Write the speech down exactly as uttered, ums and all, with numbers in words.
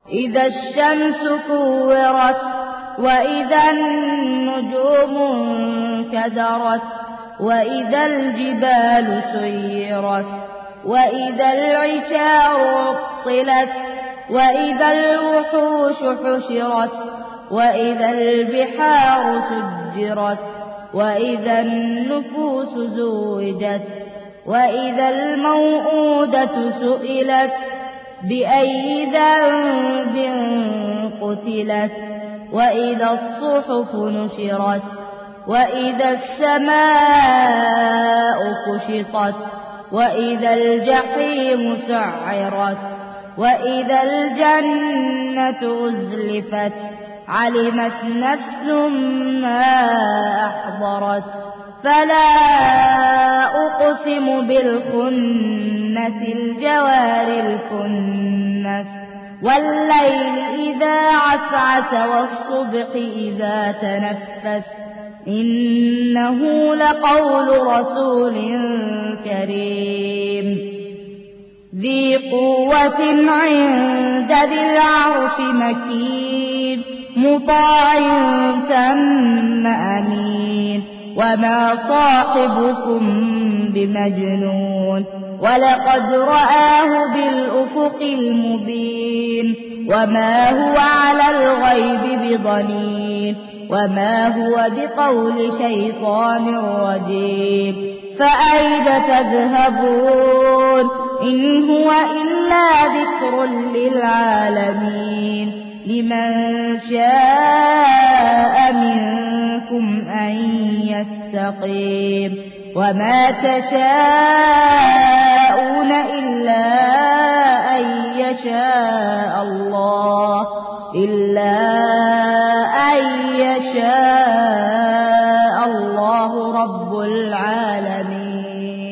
إذا الشمس كورت وإذا النجوم انكدرت وإذا الجبال سيرت وإذا العشار عطلت وإذا الوحوش حشرت وإذا البحار سجرت وإذا النفوس زوجت وإذا الموءودة سئلت بأي ذنب قتلت وإذا الصحف نشرت وإذا السماء كشطت وإذا الجحيم سعرت وإذا الجنة أزلفت علمت نفس ما أحضرت فلا أقسم بالخنس الجوار الكنس والليل إذا عسعس والصبح إذا تنفس إنه لقول رسول كريم ذي قوة عند ذي العرش مكين مطاع ثم أمين وما صاحبكم بمجنون ولقد رآه بالأفق المبين وما هو على الغيب بضنين وما هو بقول شيطان رجيم فأين تذهبون إن هو إلا ذكر للعالمين لمن شاء منكم أن يستقيم وما تشاءون إلا أن يشاء الله إلا أن يشاء الله رب العالمين.